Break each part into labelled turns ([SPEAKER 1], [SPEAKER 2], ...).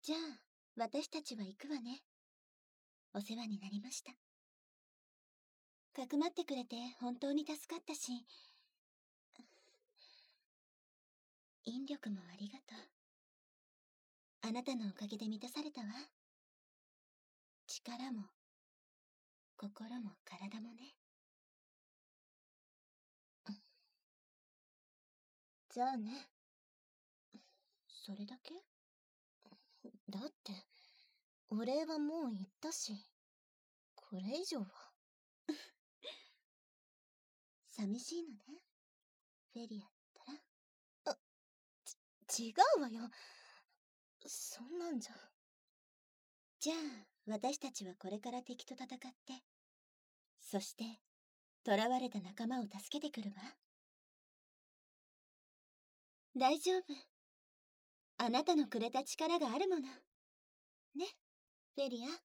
[SPEAKER 1] じゃあ、私たちは行くわね。お世話になりました。かくまってくれて本当に助かったし、引力もありがとう。あなたのおかげで満たされたわ。力も、心も体もね。じゃあね。それだけ？だって、お礼はもう言ったし、これ以上は。寂しいのね、フェリアったら。違うわよ。そんなんじゃ。じゃあ、私たちはこれから敵と戦って、そして、囚われた仲間を助けてくるわ。大丈夫。あなたのくれた力があるもの。ね、フェリア。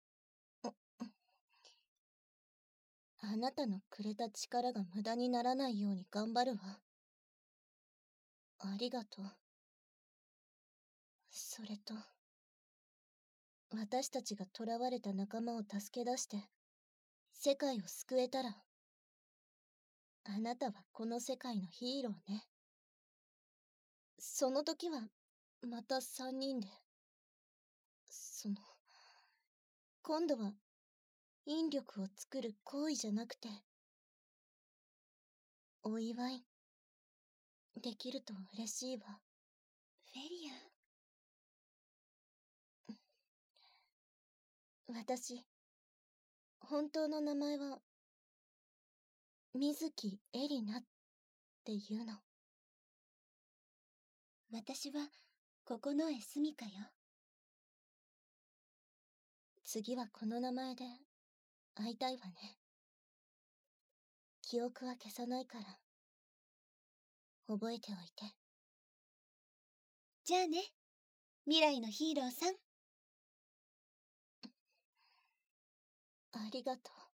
[SPEAKER 1] あなたのくれた力が無駄にならないように頑張るわ。ありがとう。それと、私たちが囚われた仲間を助け出して、世界を救えたら、あなたはこの世界のヒーローね。その時は、また3人で。今度は、引力を作る行為じゃなくて、お祝い、できると嬉しいわ。フェリア。私、本当の名前は、水木エリナっていうの。私は、ここのエスミカよ。次はこの名前で、会いたいわね。記憶は消さないから、覚えておいて。じゃあね、未来のヒーローさん。ありがとう。